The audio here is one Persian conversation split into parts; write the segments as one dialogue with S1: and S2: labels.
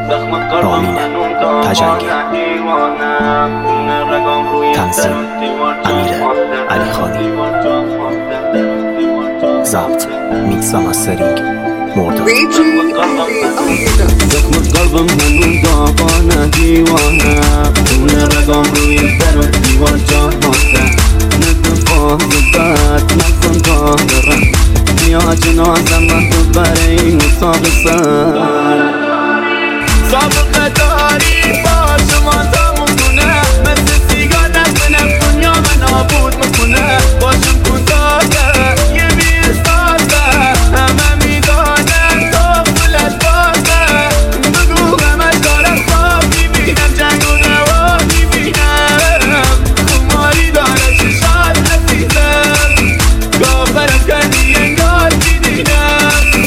S1: رامین تجنگی، تنظیم امیر علیخانی، ضبط میکس و مسترینگ مرداد.
S2: زخم قلبم هنون داغانه دیوانه، خون رگام روی در و دیوار جا مانده. نتفاهم بد نکن قاهرم، بیا جنازم من تو برای این اتاق سر. سابقه داری با شما تموم کنه، مثل سیگار نزنم دنیا من نابود میکنه. باشم کن داده یه بیستازه، همه میدانم تو پولت بازه. بگو همش دارم خواب میبینم، جنگ و نوا میبینم. خماری داره چشات عزیزم، کافرم کردی انگار میدینم.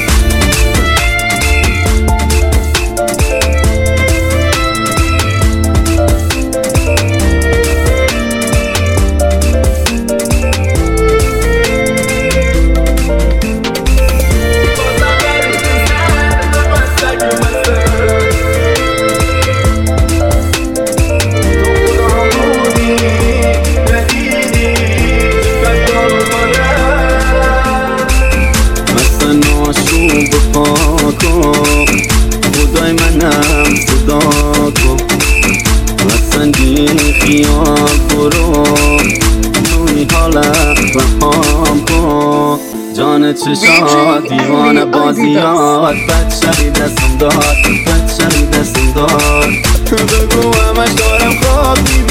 S2: خدای منم صدا کن، واسندی خیال برو، توی حالت رهام کن. جان چشات دیوانه بازیات، بد شبی دستم داد، بد شبی دستم داد. بگو همش دارم خواب